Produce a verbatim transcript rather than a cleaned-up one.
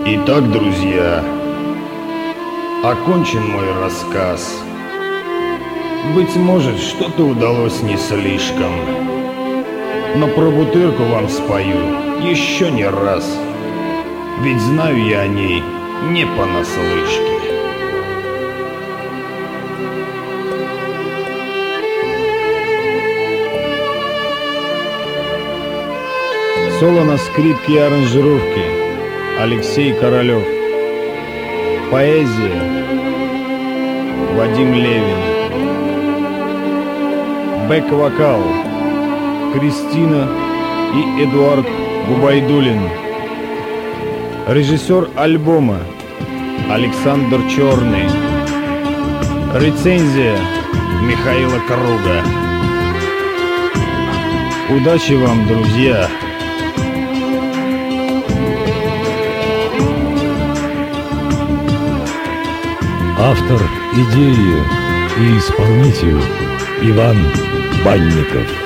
Итак, друзья, окончен мой рассказ. Быть может, что-то удалось не слишком, но про Бутырку вам спою еще не раз, ведь знаю я о ней не понаслышке. Соло на скрипке и аранжировке Алексей Королев. Поэзия Вадим Левин. Бэк-вокал Кристина и Эдуард Губайдуллин. Режиссер альбома Александр Черный. Рецензия Михаила Круга. Удачи вам, друзья! Автор идеи и исполнитель Иван Банников.